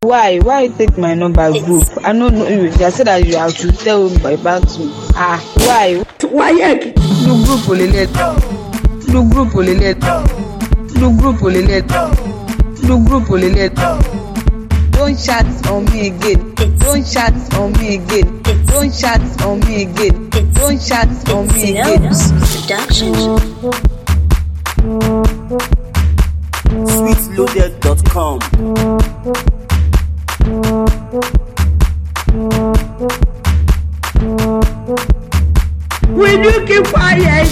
Why you take my number group? I don't know you. You said that you have to tell me about me. Why? Why? No group only. No group only. No group only. No group only. Don't chat on me again. Don't chat on me again. Don't chat on me again. Don't chat on me again. Sweetloaded.com. Will you keep quiet?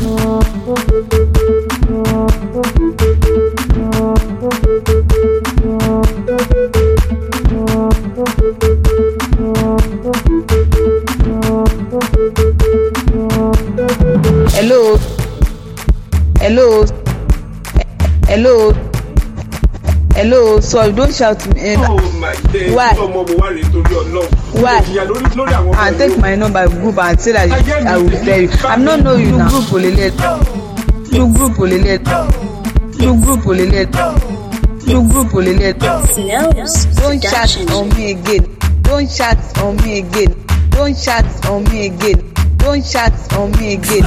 Hello. Hello. Hello. Hello. Sorry, don't shout me. Oh my God. Why? Why? And take my number group and say that I will tell you. I'm not know you now. Group only. No group only. No group only. No group only. Don't chat on me again. Don't chat on me again. Don't chat on me again. Don't chat on me again.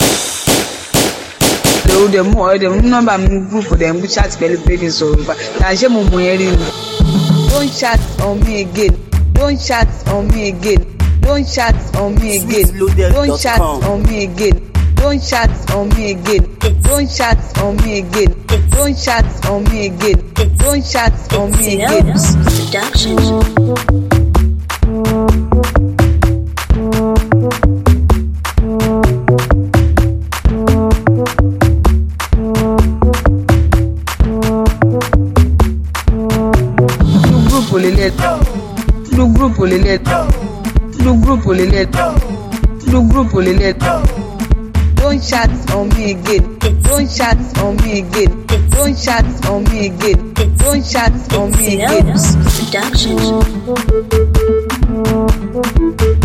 The number group for them chat celebrating so don't chat on me again. Don't chat on me again. Don't chat on me again. Don't chat on me again. Don't chat on me again. Don't chat on me again. Don't chat on me again. Don't chat on me again. No group only. No group only. No group only. Don't chat on me again. Don't chat on me again. Don't chat on me again. Don't chat on me again.